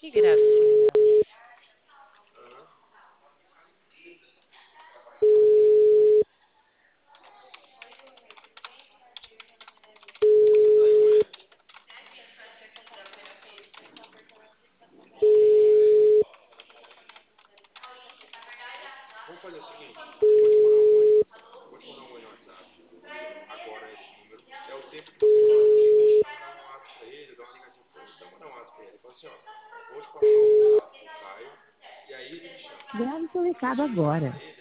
Que gracinha. Vamos fazer o seguinte, eu vou te mandar um oi. Vou te mandar um oi no WhatsApp. Agora esse número é o tempo que você fala comigo, a gente vai mandar um WhatsApp pra ele, dá uma ligadinha pra ele, dá mandar um WhatsApp pra ele. Fala assim, ó, vou te passar o contato do Caio, e aí ele me chama. Grave seu Se recado você não passar agora.